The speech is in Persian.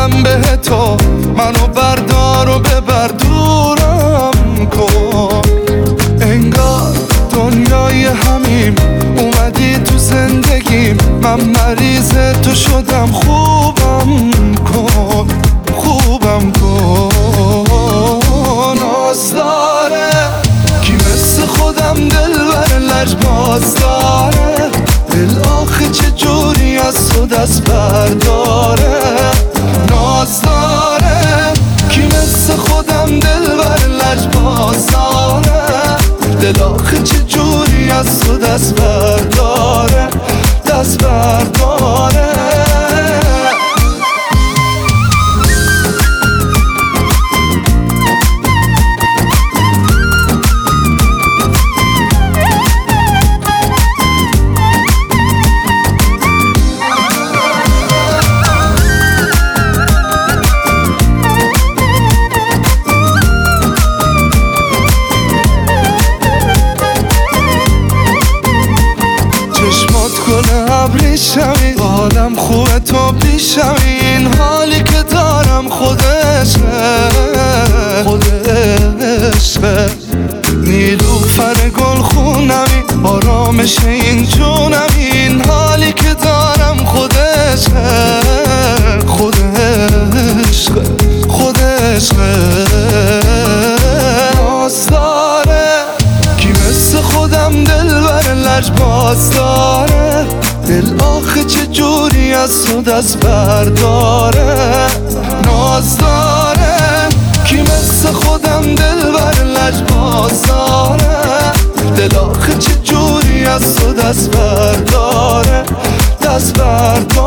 میگم به تو منو بردار و ببر دورم کن. انگار دنیای همیم اومدی تو زندگیم، من مریض تو شدم. خوبم کن خوبم کن. ناز داره کی مثل خودم دلبر لجباز داره، دل آخه چجوری از تو دست برداره. ناز داره کی مثل خودم دلبر لجباز داره، دل آخه چجوری از تو دست برداره دست برداره. گل ابریشمی حالم خوبه تو پیشمی، این حالی که دارم خود عشقه. نیلوفر گل خونمی آرامش این جونمی، این حالی که دارم خود عشقه خود عشقه خود عشقه. ناز داره کی مثل خودم دلبر لجباز داره، دل آخه چجوری از تو دست برداره. ناز داره کی مثل خودم دلبر لجباز داره، دل آخه چجوری از تو دست برداره دست برداره.